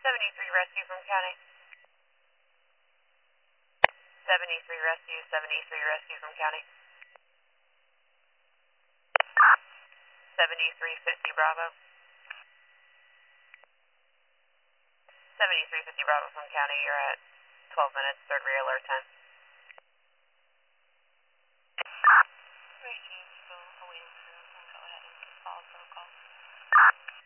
73 rescue from county. 73 rescue, 73 rescue from county. 7350 Bravo. 7350 Bravo from county, you're at 12 minutes, third rear alert time. Rescue, still awaiting for go ahead and follow protocol.